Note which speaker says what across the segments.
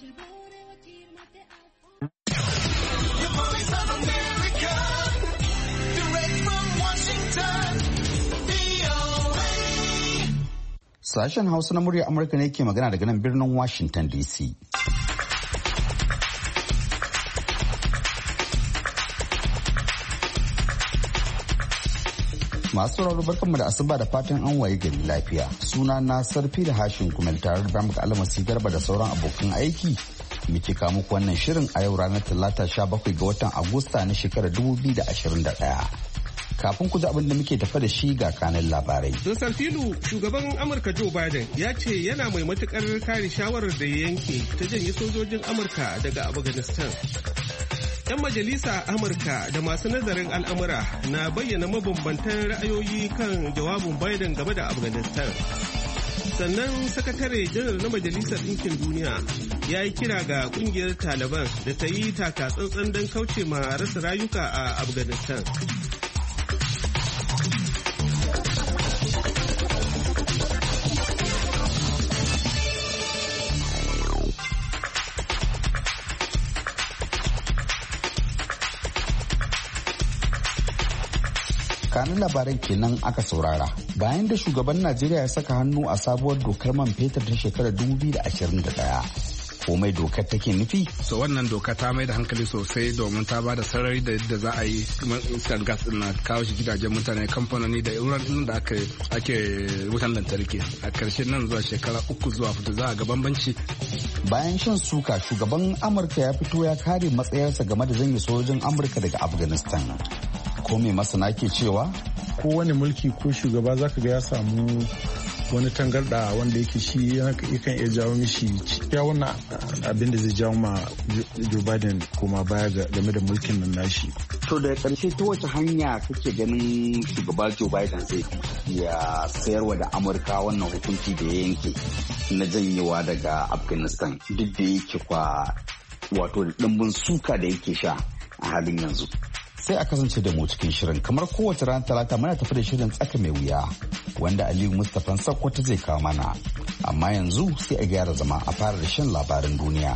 Speaker 1: Sashen Hausa na murya Amurka ne ke magana daga nan birnin Washington DC. Masu sauraro barkanmu da asuba da fatan an waye gari lafiya. Suna na Sarfi da Hashin Kumel tare da muka Almasi Garba da sauran abokan aiki. Muke kawo muku wannan shirin a yau ranar Talata 17 ga watan Agusta na shekarar 2021. Kafin ku ji abin da muke tafa da shi ga kanin labarai.
Speaker 2: Don Sarfilu, shugaban Amurka Joe Biden ya ce yana mai matukar kare shawarar da ya yanke ta janye sojojin Amurka daga Afghanistan. 'Yan majalisa Amurka da masu nazarin al'amura na bayyana mabambantan ra'ayoyi kan jawabin Biden game da Afghanistan. Sannan sakatare janar na Majalisar Ɗinkin Duniya ya yi kira ga kungiyar Taliban da ta yi taka tsantsan don kauce ma rasa rayuka a Afghanistan.
Speaker 1: Kanin labaran kenan aka saurara bayan da shugaban Najeriya ya saka hannu a sabuwar dokar man fetur ta shekarar 2021. Komai dokar take nufi?
Speaker 3: So wannan doka ta mai da hankali sosai domin ta ba da sarari da yadda za a yi iskar gas din na kawo shi gidajen mutane, kamfanoni da wurin da ake wutan lantarki. A karshen nan zuwa shekara 3 zuwa 4 za a ga bambanci.
Speaker 1: Bayan shan suka, shugaban Amurka ya fito ya kare matsayarsa game da janye sojojin Amurka daga Afghanistan. Ko me masana ke cewa?
Speaker 4: Kowane mulki ko shugaba zaka ga ya samu wani tangarda wanda yake shi yakan iya jawo mishi ya wannan abin da zai jawo ma Joe Biden kuma baya game da mulkin nan nashi.
Speaker 1: To da karshe ta wace hanya kake ganin shugaba Joe Biden zai ya sayarwa da Amurka wannan hukunci da ya yanke na janyewa daga Afghanistan duk da yake wato da dimbin suka da yake sha a halin yanzu? Sai a kasance da mu cikin shirin kamar kowace ranar Talata muna tafi da shirin tsaka mai wuya wanda Aliyu Mustapha Sakkwata zai kawo mana. Amma yanzu sai a gyara zama a fara da shan labaran duniya.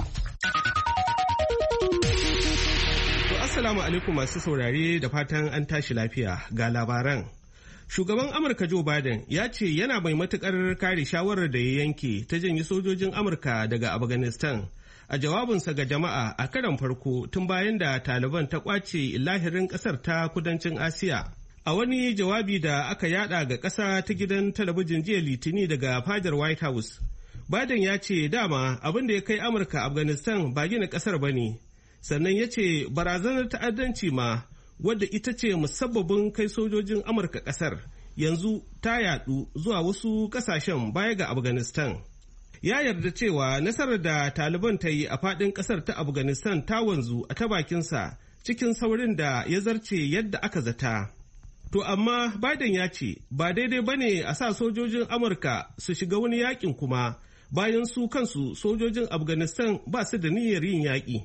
Speaker 2: To assalamu alaikum masu saurare da fatan an tashi lafiya ga labaran. Shugaban Amurka Joe Biden ya ce yana mai matukar kare shawarar da ya yanke ta janye sojojin Amurka daga Afghanistan. A jawabinsa ga jama'a a karon farko tun bayan da Taliban ta kwace lahirin kasar ta kudancin Asiya. A wani jawabi da aka yada ga ƙasa ta gidan talabijin jiya Litini daga fadar White House, Biden ya ce dama abin da ya kai Amurka Afghanistan ba gina ƙasar ba ne. Sannan ya ce barazanar ta'addanci ma wadda ita ce musabbabin kai sojojin Amurka ƙasar yanzu ta yadu zuwa wasu ƙasashen baya ga Afghanistan. Ya yarda cewa nasarar da Taliban ta yi a faɗin ƙasar ta Afghanistan ta wanzu a ta bakinsa cikin saurin da ya zarce yadda aka zata. To amma Biden ya ce ba daidai ba ne a sa sojojin Amurka su shiga wani yakin kuma bayan su kansu sojojin Afghanistan ba su da niyyar yin yaƙi.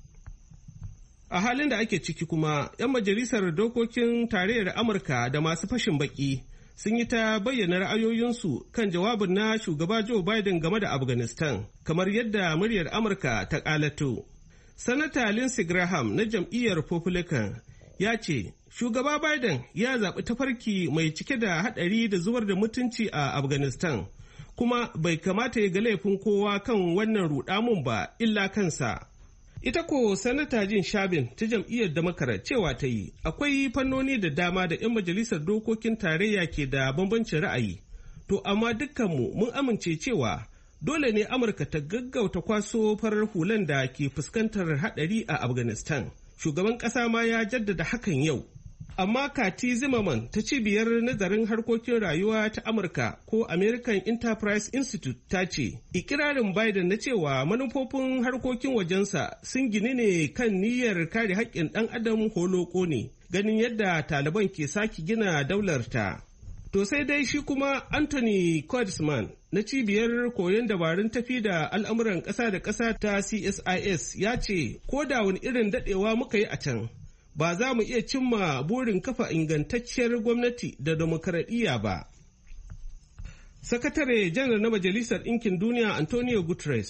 Speaker 2: A halin da ake ciki kuma, 'yan majalisar dokokin tarayyar Amurka da masu fashin baki sun yi ta bayyana ra'ayoyinsu kan jawabin na shugaba Joe Biden game da Afghanistan, kamar yadda muryar Amurka ta ƙalato. Sanata Lindsey Graham na jam'iyyar Republican ya ce, shugaba Biden ya zaɓi tafarki mai cike da haɗari da zubar da mutunci a Afghanistan, kuma bai kamata ya ga laifin kowa kan wannan ruɗamun ba illa kansa. Ita ko Sanata Jin Shabin ta jam'iyyar Democrat cewa ta yi akwai fannoni da dama da 'yan majalisar dokokin tarayya ke da bambancin ra'ayi. To amma dukkanmu mun amince cewa dole ne Amurka ta gaggauta kwaso farar hulan da ke fuskantar haɗari a Afghanistan. Shugaban ƙasa ma ya jaddada hakan yau. Amma Kati Zimmerman ta cibiyar nazarin harkokin rayuwa ta Amurka ko American Enterprise Institute ta ce, ikirarin Biden na cewa manufofin harkokin wajensa sun gini ne kan niyyar kare haƙƙin ɗan adam holoko ne, ganin yadda Taliban ke sake gina daularta. To sai dai shi kuma Anthony Kodisman na cibiyar koyon dabarun tafi da al'amuran ƙasa da ƙasa ta CSIS ya ce, ko da wani irin daɗewa muka yi a can, ba za mu iya cimma burin kafa ingantacciyar gwamnati da demokaradiyya ba. Sakatare janar na Majalisar Ɗinkin Duniya Antonio Guterres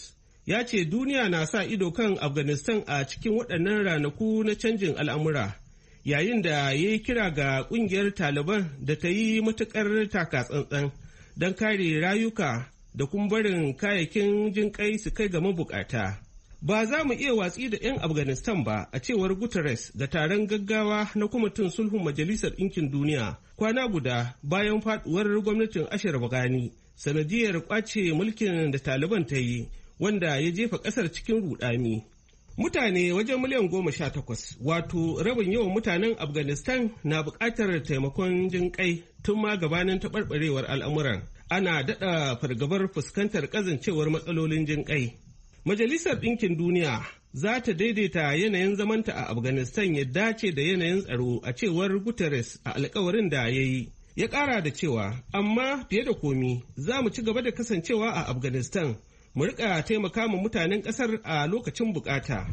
Speaker 2: ya ce duniya na sa ido kan Afghanistan a cikin waɗannan ranaku na canjin al'amura, yayin da ya yi kira ga ƙungiyar Taliban da ta yi matuƙar taka-tsantsan don kare rayuka da kuma barin kayayyakin jin kai su kai ga mabukata. Ba za mu iya watsi da 'yan Afghanistan ba, a cewar Guterres ga taron gaggawa na kwamitin sulhun Majalisar Ɗinkin Duniya kwana guda bayan faɗuwar gwamnatin Ashraf Ghani sanadiyar ƙwace mulkin da Taliban ta yi, wanda ya jefa ƙasar cikin rudani. Mutane wajen miliyan 18, wato rabin yawan mutanen Afghanistan, na buƙatar taimakon jin kai tun ma gabanin taɓarɓarewar al'amuran. Ana daɗa fargabar fuskantar ƙazancewar matsalolin jin kai. Majalisar Ɗinkin Duniya za ta daidaita yanayin zamanta a Afghanistan ya dace da yanayin tsaro, a cewar Guterres a alkawarin da ya yi. Ya ƙara da cewa, amma fiye da komi za mu ci gaba da kasancewa a Afghanistan, mu riƙa taimaka ma mutanen ƙasar a lokacin bukata.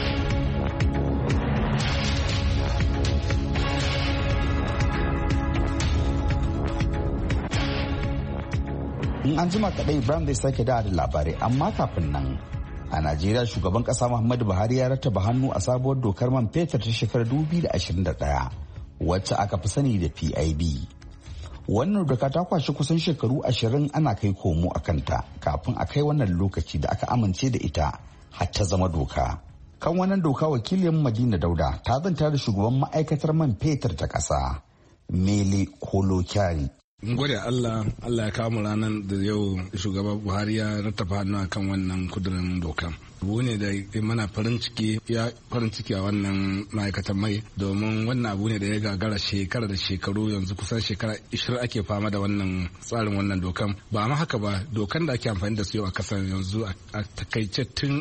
Speaker 1: In an jima kaɗai Ibrahim zai sake da labarai, amma kafin nan a Najeriya shugaban ƙasa Muhammadu Buhari ya rattaba hannu a sabuwar dokar man fetur ta shekarar 2021 wacce aka fi sani da PIB. Wannan doka ta kwashi kusan shekaru 20 ana kai komo a kanta kafin a kai wannan lokaci da aka amince da ita har ta zama doka. Kan wannan doka wakilin Madina Dauda ta zanta da shugaban ma'aikatar man fetur ta ƙasa Mele Kolo Kyari.
Speaker 3: Gode Allah ya kawo ranar da yau shugaba Buhari ya rattaba hannu akan wannan kudurin doka. Abu ne da mana farin ciki a wannan ma'aikatan mai, domin wannan abu ne da ya gagara shekara da shekaru, yanzu kusan shekara 20 ake fama da wannan tsarin wannan dokan. Ba ma haka ba, dokan da ake amfani da su yau a kasar yanzu a takaice tun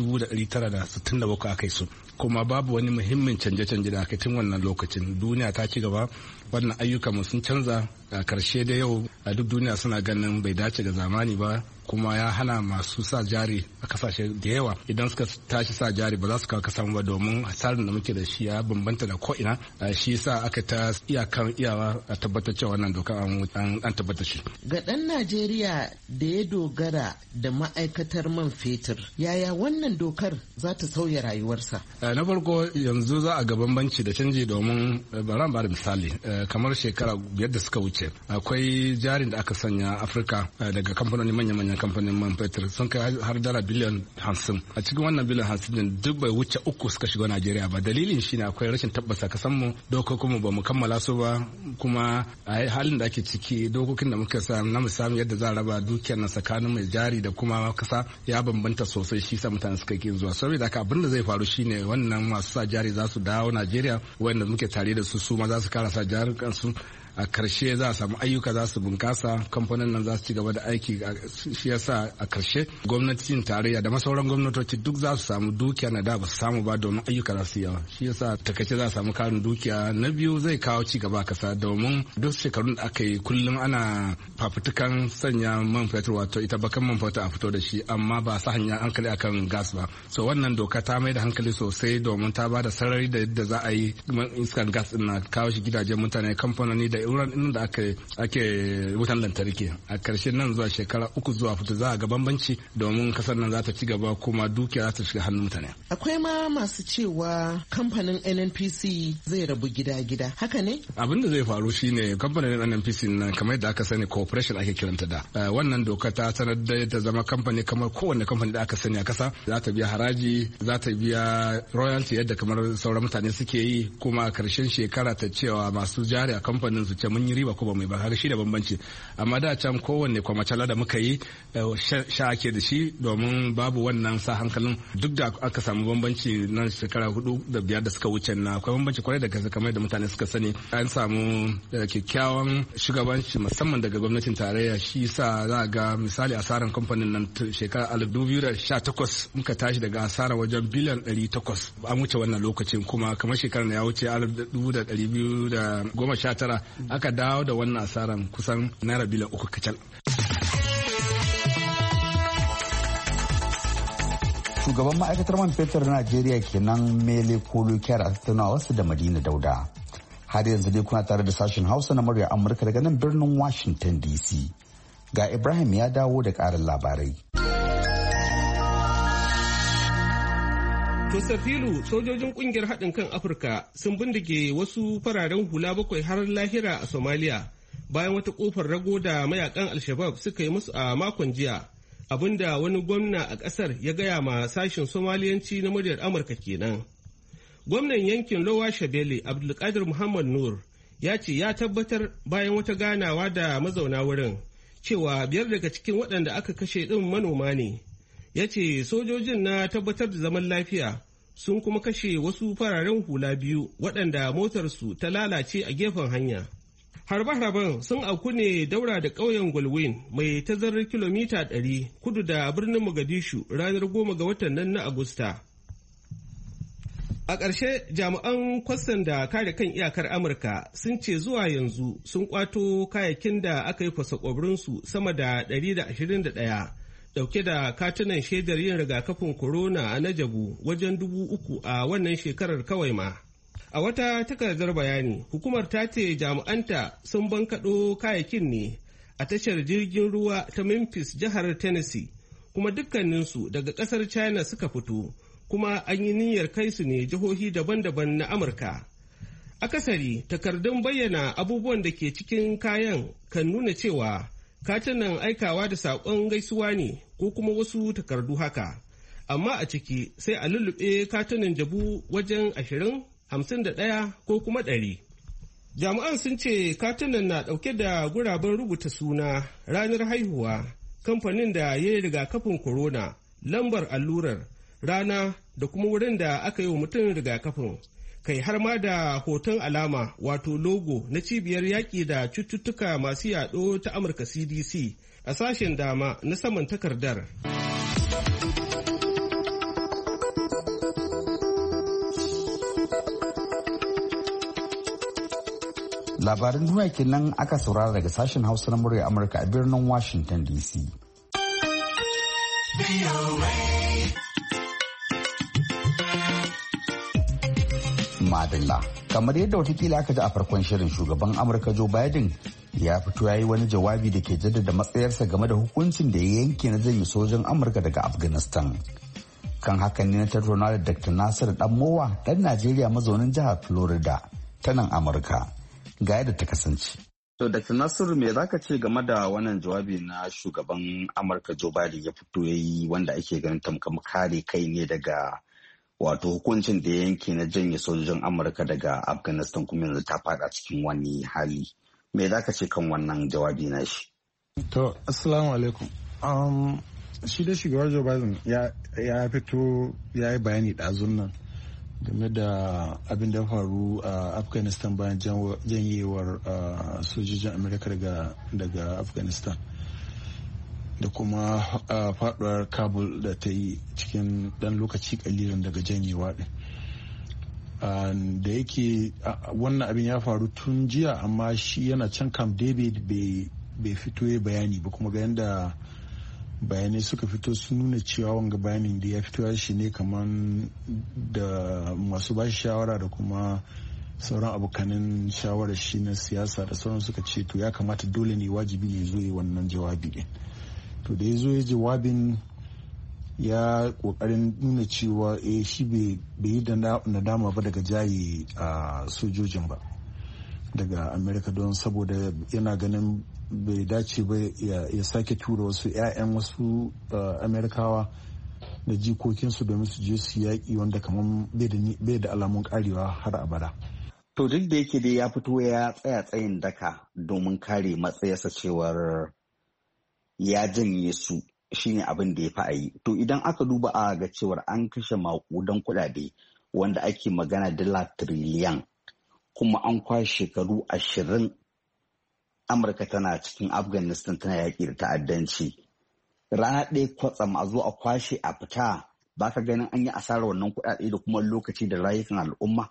Speaker 3: 1967 aka yi su, kuma babu wani muhimmin canje-canje da aka tun wannan lokacin. Duniya ta ci gaba, wannan ayyukanmu sun canza. A karshe da yau a duk duniya suna ganin bai dace ga zamani ba, kuma ya hana masu sa jari a kasashe da yawa idan suka tashi sa jari ba za su kawo kasan ba, domin tsarin da muke da shi ya bambanta da ko'ina. Shi yasa aka ta iyawa a tabbatar cewa wannan doka an tabbatar shi.
Speaker 5: Ga ɗan Najeriya da ya dogara da ma'aikatar man fetur, yaya wannan dokar za ta sauya rayuwarsa?
Speaker 3: Na farko yanzu za a ga bambanci da canji, domin bari ba da misali kamar shekara 5 da suka wuce akwai jarin da aka sanya Afirka daga kamfanoni manya-manyan kamfanin man fetur sun kai har dala biliyan 50. A cikin wannan biliyan 50 din duk bai wuce 3 suka shiga Najeriya ba. Dalilin shine akwai rashin tabbasa kasan mu, dokokin mu ba mu kammala su ba, kuma a halin da ake ciki dokokin da muka sa na musamman yadda za a raba dukiyar na tsakanin mai jari da kuma kasa ya bambanta sosai, shi sa mutane suka ki zuwa. Saboda haka abin da zai faru shine wannan masu sa jari za su dawo Najeriya, wanda muke tare da su ma za su kara sa jarin kansu. A karshe za a samu ayyuka za su bunkasa, kamfanin nan za su ci gaba da aiki. Shi yasa a karshe gwamnatin tarayya da masauran gwamnatoci duk za su samu dukiya na da ba su samu ba, domin ayyuka za su yawa. Shi yasa takaice za a samu karin dukiya. Na biyu zai kawo ci gaba a kasa, domin duk shekarun da aka yi kullum ana fafutukan sanya man fetur, wato ita bakan man fetur a fito da shi, amma ba sa hanya hankali akan gas ba. So wannan doka ta mai da hankali sosai, domin ta ba da sarari da yadda za a yi iskar gas din na kawo shi gidajen mutane, kamfanoni da wurin da ake wutan lantarki. A karshe nan zuwa shekara 3 zuwa 4 za a ga bambanci, domin kasar nan za ta ci gaba, kuma dukiya za ta shiga hannun mutane.
Speaker 5: Akwai ma masu cewa kamfanin NNPC zai rabu gida-gida, haka ne? Abin
Speaker 3: da zai faru shine kamfanin NNPC nan kamar yadda aka sani corporation ake kiranta da. Wannan doka ta sanar da ta zama kamfani kamar kowanne kamfani da aka sani a kasa, za ta biya haraji, za ta biya royalty yadda kamar sauran mutane suke yi, kuma a karshen shekara ta cewa masu jari a kamfanin su ce mun yi riba ko ba mu yi ba. Haka shi da bambanci, amma da can kowanne kwamacala da muka yi sha ake da shi, domin babu wannan sa hankalin. Duk da aka samu bambanci nan shekara 4 da 5 da suka wuce na akwai bambanci kwarai da gaske, kamar da mutane suka sani. An samu kyakkyawan shugabanci musamman daga gwamnatin tarayya, shi sa za ga misali asaran kamfanin nan shekara 2018 muka tashi daga asara wajen biliyan 800. An wuce wannan lokacin, kuma kamar shekarar da ya wuce 2019 aka dawo da wannan asaran kusan naira biliyan 3 kacal.
Speaker 1: Shugaban ma'aikatar man fetur na Najeriya kenan Mele Kolo Kyari a tattaunawa wasu da Madina Dauda. Har yanzu dai kuna tare da sashen Hausa na murya Amurka daga nan birnin Washington DC. Ga Ibrahim ya dawo da ƙarin labarai.
Speaker 2: To Safilu, sojojin kungiyar haɗin kan Afirka sun bindige wasu fararen hula 7 har lahira a Somalia bayan wata kofar rago da mayakan Al-Shabab suka yi musu a makon jiya, abinda wani gwamna a ƙasar ya gaya ma sashen Somaliyanci na muryar Amurka kenan. Gwamnan yankin Lowa Shabele Abdulkadir Muhammad Nur ya ce ya tabbatar bayan wata ganawa da mazauna wurin cewa 5 daga cikin waɗanda aka kashe ɗin manoma ne. Ya ce sojojin na tabbatar da zaman lafiya sun kuma kashe wasu fararen hula 2 waɗanda motarsu ta lalace a gefen hanya. Harbe-harben sun auku ne daura da ƙauyen Gwalwin mai tazarar kilomita 100 kudu da birnin Mogadishu ranar 10 ga watan nan na Agusta. A ƙarshe jami'an kwastan da kare kan iyakar Amurka sun ce zuwa yanzu sun kwato kayakin da aka yi fasakwabrinsu sama da 121 dauke da katunan shaidar yin rigakafin corona na jabu wajen 3,000 a wannan shekarar kawai ma. A wata takardar bayani, hukumar ta ce jami'anta sun bankaɗo kayakin ne a tashar jirgin ruwa ta Memphis, jihar Tennessee, kuma dukkaninsu daga ƙasar China suka fito, kuma an yi niyyar kai su ne jihohi daban-daban na Amurka. Akasari, takardun bayyana abubuwan da ke cikin kayan kan nuna cewa katunan aikawa da saƙon gaisuwa ne ko kuma wasu takardu haka, amma a ciki sai a lullube katunan jabu wajen 20, 51 ko kuma 100. Jami'an sun ce katunan na ɗauke da guraben rubuta suna, ranar haihuwa, kamfanin da ya yi rigakafin corona, lambar allurar, rana da kuma wurin da aka yi wa mutum rigakafin. Kai har ma da hoton alama wato logo na cibiyar yaƙi da cututtuka masu yaɗo ta Amurka CDC a sashen dama na saman takardar.
Speaker 1: Labaran duniya kenan aka saurara daga sashen Hausa na murya Amurka a birnin Washington DC. Madalla. Kamar yadda watakila aka ji a farkon shirin, shugaban Amurka Joe Biden ya fito ya yi wani jawabi da ke jaddada matsayarsa game da hukuncin da ya yanke na janye sojan Amurka daga Afghanistan. Kan hakan ne na tattauna da Dr. Nasir Danmowa, ɗan Najeriya mazaunin jihar Florida ta nan Amurka. Ga yadda ta kasance. To Dr. Nasiru, me za ka ce game da wannan jawabi na shugaban Amurka Joe Biden ya fito ya yi, wanda ake ganin tamkar kare kai ne daga wato hukuncin da ya yanke na janye sojojin Amurka daga Afghanistan, kuma yanzu ta fada cikin wani hali. Me za ka ce kan wannan jawabi na shi?
Speaker 4: To, Assalamu alaikum. Shi da shugaban Joe Biden ya fito ya yi bayani ɗazun nan game da abin da ya faru a Afghanistan bayan janyewar sojojin Amurka daga Afghanistan, da kuma faduwar Kabul da ta yi cikin dan lokaci kalilan daga janyewa din. Da yake wannan abin ya faru tun jiya, amma shi yana can Camp David bai fito ya bayani ba, kuma ga yadda bayanai suka fito sun nuna cewa wanga bayanin da ya fito ya shi ne kamar da masu bashi shawara da kuma sauran abokanin shawarar shi na siyasa da sauran suka ce to ya kamata dole ne wajibi ne zo yi wannan jawabi din. To da ya zo ya jawabin ya kokarin nuna cewa shi bai yi da nadama ba daga jaye a sojojin ba daga Amerika, don saboda yana ganin bai dace ba ya sake tura wasu 'ya'yan wasu Amerikawa da jikokinsu domin su je su yaƙi wanda kamar bai da alamun karewa har abada.
Speaker 1: To duk da yake dai ya fito ya tsaya tsayin daka domin kare matsayarsa cewar ya janye su shine abin da ya fi a yi. To idan aka duba a ga cewar an kashe maƙudan kuɗaɗe wanda ake magana dala tiriliyan, kuma an kwashe shekaru 20 Amurka tana cikin Afghanistan tana yaƙi da ta'addanci. Rana ɗaya kwatsam a zo a kwashe a fita, ba ka ganin an yi asarar wannan kuɗaɗe da kuma lokaci da rayukan al'umma?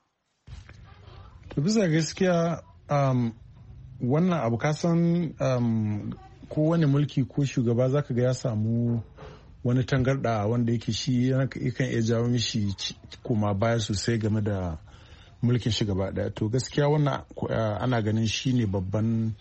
Speaker 4: To bisa gaskiya wannan abu kasan kowane mulki ko shugaba zaka ga ya samu wani tangarɗa wanda yake shi yakan iya jawo mishi koma baya sosai game da mulkin shi gaba daya. To gaskiya wannan ana ganin shi ne babban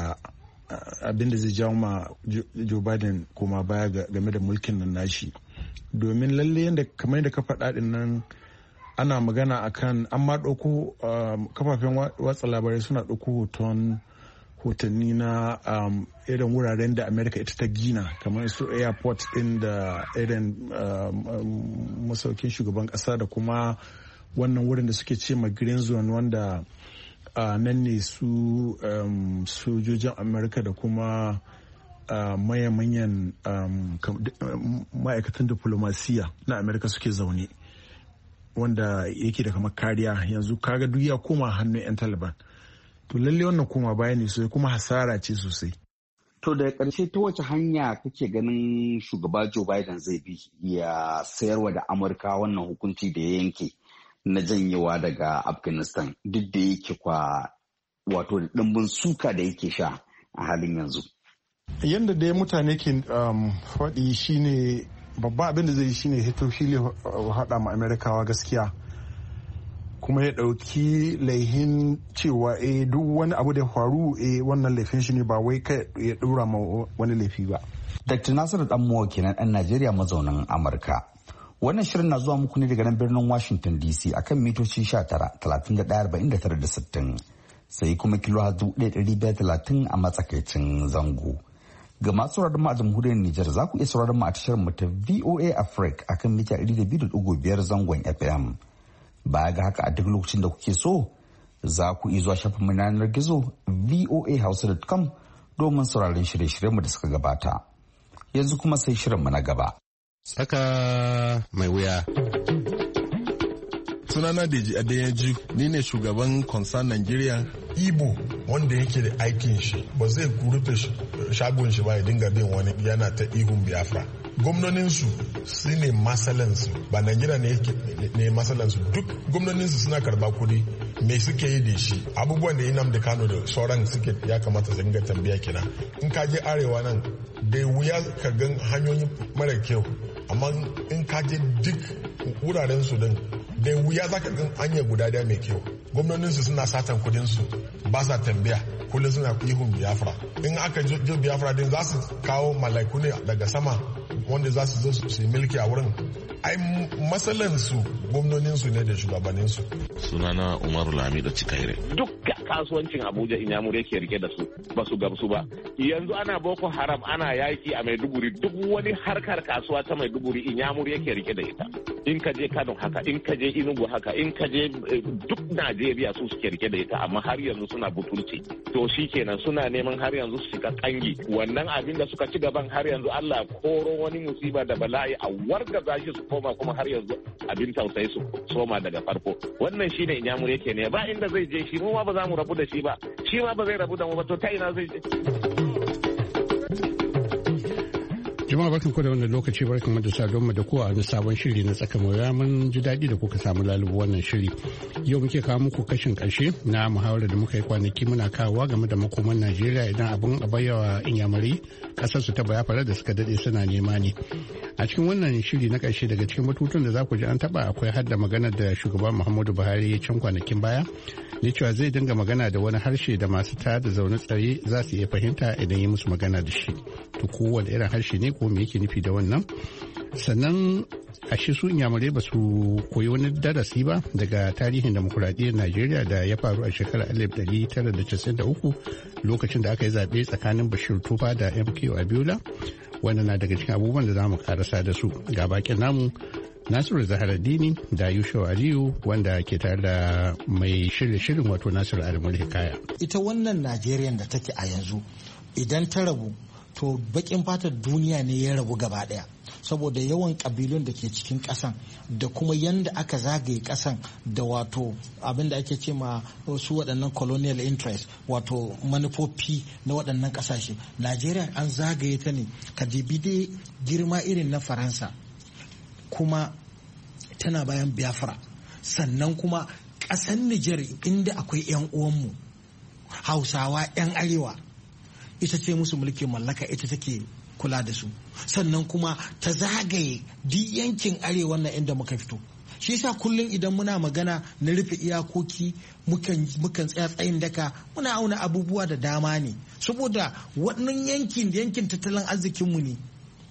Speaker 4: abin da zai jawo ma Joe Biden koma baya game da mulkin nan nashi. domin lalle yadda kamar yadda ka faɗa din nan ana magana akan an ma ɗauko kafafen watsa labarai suna ɗauko hotanni na irin wuraren da Amerika ita ta gina kamar su airport din da irin masaukin shugaban ƙasa da kuma wannan wurin da suke ce ma green zone wanda nan ne su sojojin Amerika da kuma manyan ma'aikatan diplomasiya na Amerika suke zaune wanda yake da kamar kariya. Yanzu kaga duk ya koma hannun 'yan Taliban. To lalle wannan koma baya ne sosai kuma hasara ce sosai.
Speaker 1: To da ƙarshe ta wace hanya kake ganin shugaba Joe Biden zai bi ya sayarwa da Amurka wannan hukunci da ya yanke na janyewa daga Afghanistan duk da yake wato da ɗimbin suka da yake sha a halin yanzu?
Speaker 4: Yadda dai mutane ke faɗi shine babba abin da zai yi shine hito fili haɗa ma Amerikawa gaskiya kuma ya ɗauki laihin cewa duk wani abu da ya faru wannan laifin shi ne ba wai kai ya ɗora ma wani laifi ba.
Speaker 1: Dr. Nasiru Danmowa kenan ɗan Najeriya mazaunin Amurka. Wannan shirin na zuwa muku ne daga nan birnin Washington DC akan mitoci 19,31,49,60 sai kuma kilo 1,530 a matsakaicin zango. Ga masu sauraron mu a jamhuriyar Nijar za ku iya sauraron mu a tashar mu ta VOA Africa akan mita 200.5 zangon FM. Baya ga haka a duk lokacin da kuke so za ku iya zuwa shafin mu na yanar gizo voahausa.com domin sauraron shirye-shiryen mu da suka gabata. Yanzu kuma sai shirin mu na gaba.
Speaker 6: Tsaka mai wuya.
Speaker 7: Sunana Deji Adeyanju, ni ne shugaban Concern Nigeria. Igbo wanda yake da aikin shi ba zai rufe shagon shi ba ya dinga bin wani yana ta ihun Biafra. Gwamnoninsu su ne masalansu ba Najeriya ne masalansu, duk gwamnoninsu suna karba kudi me suke yi da shi, abubuwan da Nnamdi Kano da sauran suke ya kamata su dinga tambaya kina. In ka je arewa nan da wuya ka gan hanyoyi mara kyau, amma in ka je duk wuraren su din da wuya za ka gan hanya guda daya mai kyau. Gwamnoninsu suna satan kudinsu ba sa tambaya, kullum suna ihun Biafra. In aka je Biafra din za su kawo malaiku ne daga sama wanda za su zo su yi mulki a wurin. Ai matsalansu gwamnoninsu ne da shugabanninsu.
Speaker 6: Sunana Umaru Lamido Cikaire.
Speaker 8: Duk kasuwancin Abuja Inyamuri yake rike da su ba su gamsu ba. Yanzu ana Boko Haram ana yaki a Maiduguri, duk wani harkar kasuwa ta Maiduguri Inyamuri yake rike da ita. In ka je Kano haka, in ka je Enugu haka, in ka je duk Najeriya su suke rike da ita, amma har yanzu suna butulci. To shi kenan suna neman har yanzu su shiga kangi. Wannan abin da suka ci gaban har yanzu Allah koro wani musiba da bala'i a wargaza shi su koma kuma har yanzu abin tausayi su soma daga farko. Wannan shine Inyamuri yake ne, ba inda zai je shi, mu ma ba za mu rabu da shi ba, shi ma ba zai rabu da mu ba, to ta ina zai je?
Speaker 6: Jama'a barkan ku da wannan lokaci, barkan mu da saduwar mu da kowa wani sabon shiri na tsaka mai mun ji daɗi da kuka samu lalubu wannan shiri. Yau muke kawo muku kashin ƙarshe na muhawarar da muka yi kwanaki muna kawowa game da makoman Najeriya idan abin a bayyawa Inyamuri ƙasar su ta Biafra da suka daɗe suna nema ne. A cikin wannan shiri na ƙarshe daga cikin batutun da za ku ji an taɓa akwai hadda magana da shugaban Muhammadu Buhari ya can kwanakin baya ne cewa zai dinga magana da wani harshe da masu tada zaune tsaye za su iya fahimta idan yi musu magana da shi. To kowane irin harshe ne ko me yake nufi da wannan? Sannan a shi su Inyamurai ba su koyi wani darasi ba daga tarihin demokuraɗiyyar Najeriya da ya faru a shekarar 1993 lokacin da aka yi zaɓe tsakanin Bashir Tufa da MKO Abiola. Wannan na daga cikin abubuwan da za mu karasa da su. Ga bakin namu Nasiru Zaharaddini da Yusuf Aliyu wanda ke tare da mai shirye shirin wato Nasiru Adamu Hikaya.
Speaker 9: Ita wannan Najeriya da take a yanzu idan ta rabu to bakin fatar duniya ne ya rabu gaba daya saboda yawan kabilun da ke cikin kasan da kuma yanda aka zagaye kasan da wato abin da ake ce ma su waɗannan colonial interest wato manufofi na waɗannan ƙasashe. Najeriya an zagaye ta ne ka dibi dai girma irin na Faransa kuma tana bayan Biafra, sannan kuma ƙasar Nijar inda akwai 'yan uwanmu Hausawa 'yan arewa ita ce musu mulkin mallaka, ita take kula da su, sannan kuma ta zagaye duk yankin arewa na inda muka fito. Shi yasa kullum idan muna magana na rufe iyakoki mukan tsaya tsayin daka muna auna abubuwa da dama ne saboda wannan yankin tattalin arzikinmu ne.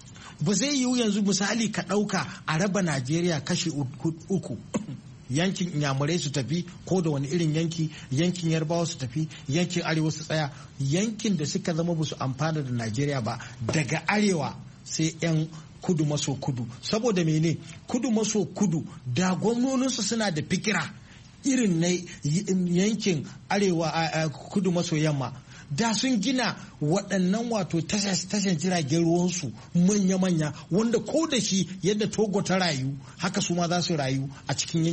Speaker 9: ba zai yiwu yanzu misali ka ɗauka a raba Najeriya kashi uku yankin inyamurai su tafi ko da wani irin yankin yarbawa su tafi, yankin arewa su tsaya. Yankin da suka zama ba su amfana da Najeriya ba daga arewa sai 'yan kudu maso kudu. Saboda mene? Kudu maso kudu da gwamnoninsu suna da fikira irin na yankin arewa kudu maso yamma, da sun gina waɗannan wato tashan jiragen ruwansu manya-manya wanda ko da shi yadda Togo ta rayu haka su ma za su rayu a cikin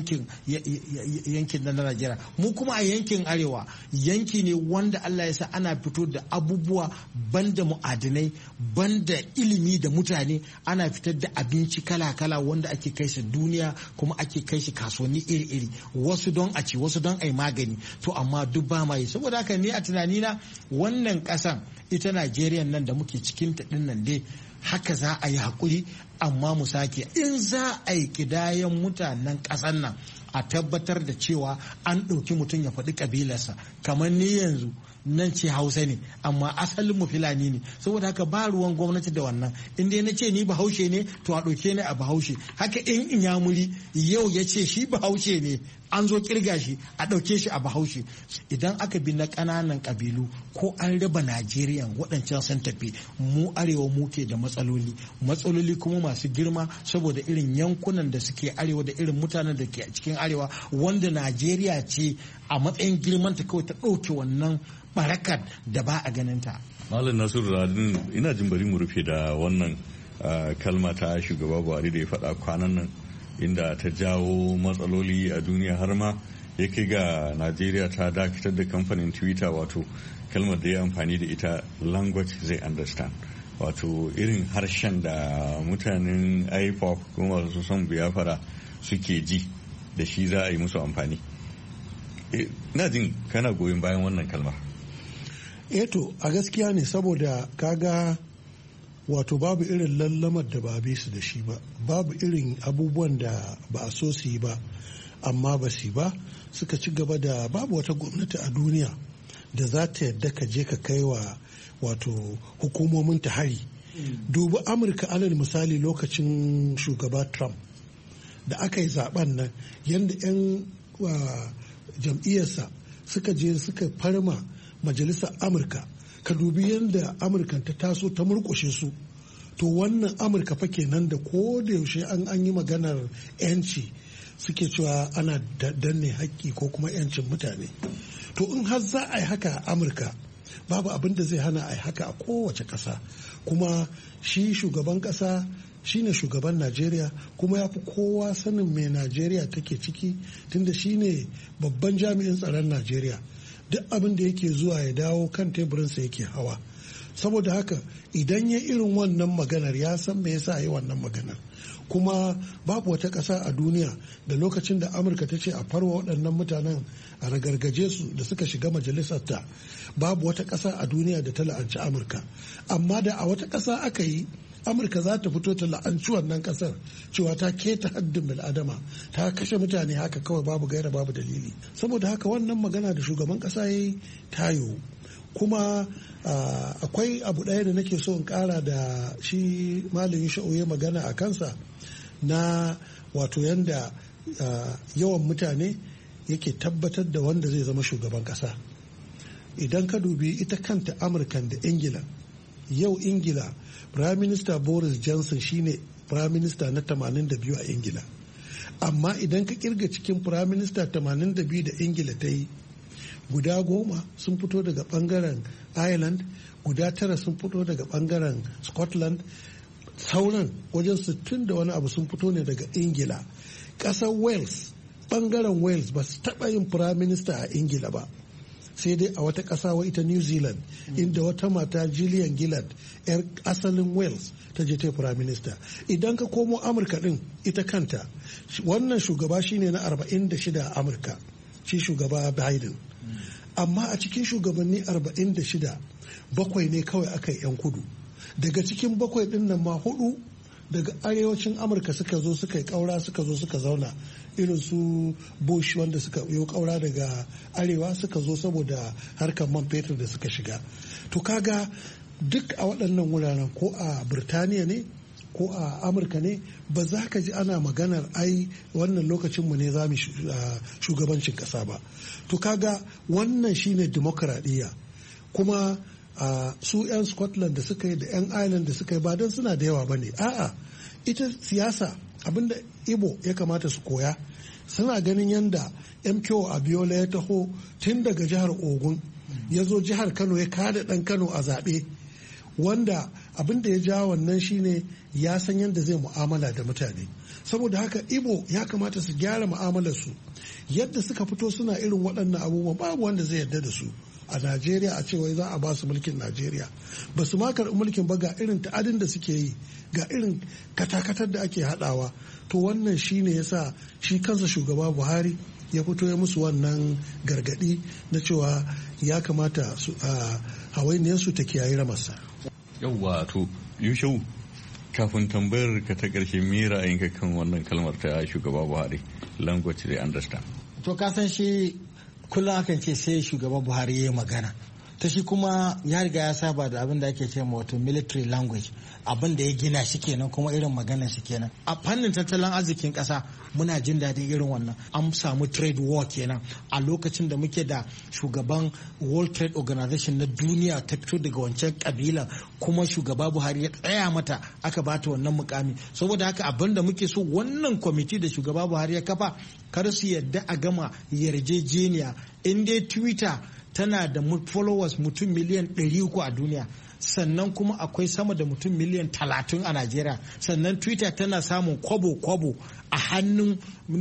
Speaker 9: yankin na Najeriya. Mu kuma a yankin arewa yanki ne wanda Allah ya sa ana fito da abubuwa banda mu'adinai banda ilimi da mutane, ana fitar da abinci kala-kala wanda ake kai shi duniya kuma ake kai shi kasuwanni iri-iri, wasu don a ci wasu don a yi magani. To amma duk ba ma yi. Saboda haka ne a tunanina wannan ƙasan ita Najeriya nan da muke cikin ta din nan dai haka za a yi haƙuri, amma mu sake in za a yi kidayen mutanen ƙasar nan a tabbatar da cewa an ɗauki mutum ya faɗi ƙabilarsa. Kamar ni yanzu nan ce Hausa ne amma asalin mu Fulani ne, saboda haka ba ruwan gwamnati da wannan. In dai na ce ni Bahaushe ne to a ɗauke ni a Bahaushe. Haka in Inyamuri yau ya ce shi Bahaushe ne an zo kirga shi a ɗauke shi a Bahaushe. Idan aka bi na ƙananan ƙabilu ko an raba Najeriya waɗancan sun tafi, mu arewa muke da matsaloli kuma masu girma saboda irin yankunan da suke arewa da irin mutanen da ke cikin arewa, wanda Najeriya ce a matsayin girmanta kawai ta ɗauke wannan barakar da ba a ganinta.
Speaker 10: Malam Nasiru Radin, ina jin bari mu rufe da wannan kalma ta shugaba Buhari da ya faɗa kwanan nan, inda ta jawo matsaloli a duniya har ma ya kai ga Najeriya ta dakatar da kamfanin Twitter, wato kalmar da ya amfani da ita language they understand, wato irin harshen da mutanen IPOB kuma masu son biyafara suke ji da shi za a yi musu amfani. Ina jin kana goyon bayan wannan kalmar.
Speaker 11: To a gaskiya ne, saboda kaga wato babu irin lallamar da ba bi su da shi ba, babu irin abubuwan da ba a so su yi ba amma ba su ba, suka ci gaba da babu wata gwamnati a duniya da za ta yadda ka je ka kai wa wato hukumomin ta hari. Dubi Amurka alal misali lokacin shugaba Trump da aka yi zaben nan, yadda 'yan jam'iyyarsa suka je suka farma majalisar Amurka, ka dubi yadda Amurka ta taso ta murƙushe su. To wannan Amurka fa kenan da ko da yaushe an yi maganar 'yanci suke cewa ana danne haƙƙi ko kuma 'yancin mutane. To in har za a yi haka a Amurka, babu abin da zai hana a yi haka a kowace ƙasa. Kuma shi shugaban ƙasa shine shugaban Najeriya, kuma ya fi kowa sanin me Najeriya take ciki, tunda shine babban jami'in tsaron Najeriya. Duk abin da yake zuwa ya dawo kan teburinsa yake hawa. Saboda haka idan ya irin wannan maganar ya san me yasa yi wannan maganar. Kuma babu wata ƙasa a duniya da lokacin da Amurka ta ce a farwa waɗannan mutanen a ragargaje su da suka shiga majalisarta, babu wata ƙasa a duniya da ta la'anci Amurka. Amma da a wata ƙasa aka yi, Amurka za ta fito ta la'anci wannan ƙasar cewa ta keta haddin bil'adama, ta kashe mutane haka kawai babu gaira babu dalili. Saboda haka wannan magana da shugaban ƙasa ya yi ta yiwu. Kuma akwai abu ɗaya da nake so in ƙara da shi malamin sha'u ya magana a kansa, na wato yanda yawan mutane yake tabbatar da wanda zai zama shugaban ƙasa. Idan ka dubi ita kanta Amurkan da Ingila, yau Ingila Prime Minister Boris Johnson shine Prime Minister na 82 a Ingila. Amma idan ka kirga cikin Prime Minister 82 da Ingila ta yi, guda 10 sun fito daga bangaren Ireland, guda 9 sun fito daga bangaren Scotland, sauran wajen 60 da wani abu sun fito ne daga Ingila. Ƙasar Wales, bangaren Wales ba su taɓa yin Prime Minister a Ingila ba, sai dai a wata ƙasa wa ita New Zealand, inda wata mata Gillian Gillard 'yar asalin Wales ta je ta Prime Minister. Idan ka komo Amurka din ita kanta, wannan shugaba shine na 46 a Amurka, shi shugaba Biden. Amma a cikin shugabanni 46, 7 ne kawai aka yi 'yan kudu. Daga cikin 7 din nan ma 4 daga arewacin Amurka suka zo suka yi ƙaura, suka zo suka zauna, irin su Bush wanda suka yi ƙaura daga arewa suka zo saboda harkar man fetur da suka shiga. To kaga duk a waɗannan wuraren, ko a Birtaniya ne ko a amurka ne ba za ka ji ana maganar ai wannan lokacinmu ne za mu shugabancin ƙasa ba. To kaga wannan shine dimokuraɗiyya. Kuma su 'yan Scotland da suka yi da 'yan Ireland da suka yi ba don suna da yawa ba ne, a'a ita siyasa abinda Igbo ya kamata su koya, suna ganin yadda MKO Abiola ya taho tun daga jihar Ogun ya zo jihar Kano ya kada ɗan Kano a zaɓe, wanda abinda ya ja wannan shine ya san yadda zai mu'amala da mutane. Saboda haka Igbo ya kamata su gyara mu'amalarsu, yadda suka fito suna irin waɗannan abubuwan babu wanda zai yarda da su a Najeriya a cewa za a ba su mulkin Najeriya. Ba su ma karɓi mulkin ba, ga irin ta'adin da suke yi, ga irin katakatar da ake haɗawa. To wannan shi ne ya sa shi kansa shugaba Buhari ya fito ya musu wannan gargaɗi na cewa ya kamata hawainiyarsu ta kiyaye ramarsa.
Speaker 10: Yawwa to Yushau, kafin tambayar ka ta ƙarshe me ra'ayinka kan wannan kalmar ta shugaba Buhari, language they understand?
Speaker 9: To ka san shi kullum akan ce sai shugaba Buhari ya yi magana, ta shi kuma ya riga ya saba da abin da ake ce wato military language, abin da ya gina shi kenan kuma irin magana shi kenan. A fannin tattalin arzikin kasa muna jin daɗin irin wannan, an samu trade war kenan a lokacin da muke da shugaban World Trade Organization na duniya ta fito daga wancan kabilan, kuma shugaba Buhari ya tsaya mata aka bata wannan mukami. Saboda haka abin da muke so wannan kwamiti da shugaba Buhari ya kafa, kar su yadda a gama yarjejeniya. In dai Twitter tana da followers mutum miliyan 300 a duniya, sannan kuma akwai sama da mutum miliyan 30 a Najeriya, sannan Twitter tana samun kwabo-kwabo a hannun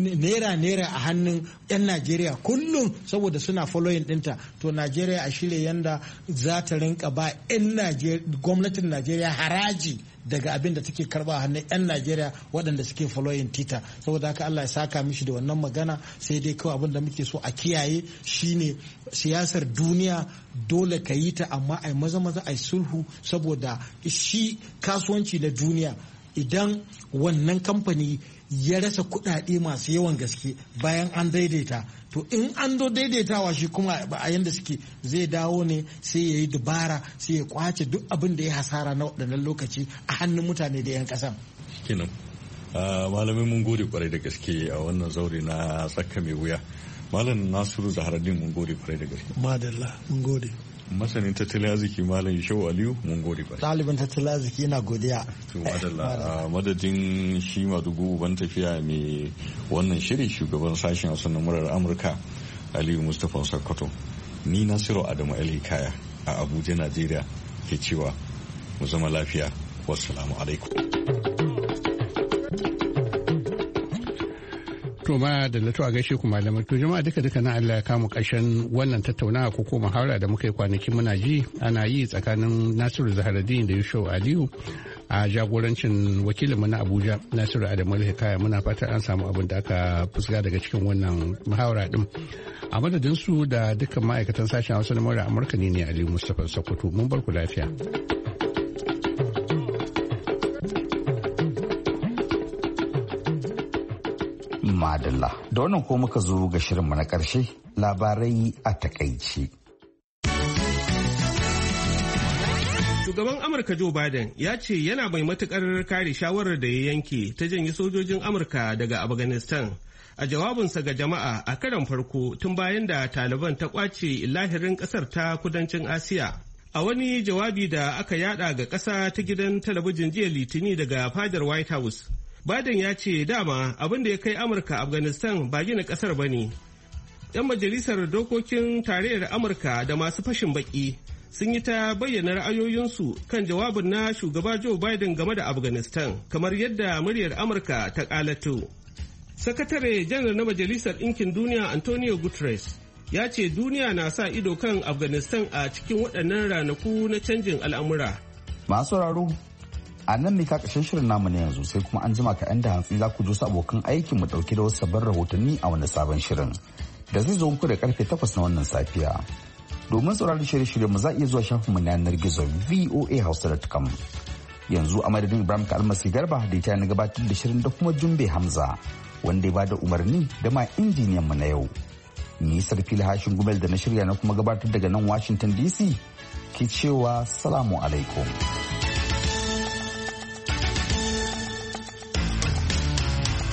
Speaker 9: naira a hannun 'yan Najeriya kullum saboda suna following dinta. To Najeriya a shirya yanda za ta rinka ba gwamnatin Najeriya haraji daga abin da take karba a hannun 'yan Najeriya waɗanda suke following tita. Saboda haka Allah ya saka mishi da wannan magana, sai dai kawai abin da muke so a kiyaye shine siyasar duniya dole ka yi ta, amma ai maza ai sulhu, saboda shi kasuwanci na duniya idan wannan kamfani ya rasa kuɗaɗe masu yawan gaske bayan an daidaita, to in an do daidaitawa shi kuma a yanda suke zai dawo ne sai ya yi dubara, sai ya kwace duk abin da ya hasara na waɗannan lokaci a hannun mutane da 'yan ƙasan.
Speaker 10: Kenan malamai mun gode kwarai da gaske a wannan zaure na tsaka mai wuya. Malam Nasiru Zaharaddin mun gode kwarai da gaske.
Speaker 11: Madalla mun gode.
Speaker 10: Masanin tattalin arziki Malam Yushau Aliyu mun gode kwarai.
Speaker 9: Ɗaliban tattalin arziki yana godiya.
Speaker 10: To madalla, madadin shi Madugu ban tafiya mai wannan shiri, shugaban sashen Hausa na murar Amurka Aliyu Mustapha Sokoto, ni Nasiru Adamu Alhikaya a Abuja, Najeriya ke cewa mu zama lafiya. Wassalamu alaikum.
Speaker 6: To ma da lato a gaishe ku malamai. To jama'a duka na Allah ya kamu ƙarshen wannan tattaunawa ko kuma muhawara da muka yi kwanaki muna ji ana yi tsakanin Nasiru Zaharaddin da Yushau Aliyu a jagorancin wakilinmu na Abuja Nasiru Adamu Alhikaya. Muna fatan an samu abin da aka fuska daga cikin wannan muhawara din. A madadin su da dukkan ma'aikatan sashen Hausa na murar Amurka ne Aliyu Mustapha Sokoto. Mun bar ku lafiya.
Speaker 1: Madalla. Da wannan ko muka zo ga shirinmu na ƙarshe, labarai a takaici.
Speaker 2: Shugaban Amurka Joe Biden ya ce yana mai matukar kare shawarar da ya yanke ta janye sojojin Amurka daga Afghanistan a jawabinsa ga jama'a a karon farko tun bayan da Taliban ta kwace lahirin ƙasar ta kudancin Asiya. A wani jawabi da aka yada ga ƙasa ta gidan talabijin jiya Litini daga fadar White House, Biden ya ce dama abin da ya kai Amurka Afghanistan ba gina kasar ba ne. 'Yan majalisar dokokin tarayyar Amurka da masu fashin baki sun yi ta bayyana ra'ayoyinsu kan jawabin na shugaba Joe Biden game da Afghanistan, kamar yadda muryar Amurka ta kalato. Sakatare janar na Majalisar Ɗinkin Duniya Antonio Guterres ya ce duniya na sa ido kan Afghanistan a cikin waɗannan ranaku na canjin al'amura.
Speaker 1: Masu sauraro, a nan ne kakashin shirin namu na yanzu, sai kuma an jima ka 'yan da hantsi za ku su abokan aikin mu dauke da wasu sabbin rahotanni a wani sabon shirin da zai zo muku da karfe 8 na wannan safiya. Domin sauraron shirye-shiryen mu za iya zuwa shafin mu na yanar gizo voahausa.com. Yanzu a madadin Ibrahim Kalmasi Garba da ita na gabatar da shirin da kuma Jumbe Hamza wanda ya bada umarni da ma injiniyan mu na yau. Ni Sarfil Hashin Gumel da na shirya na kuma gabatar daga nan Washington DC ke cewa salamu alaikum.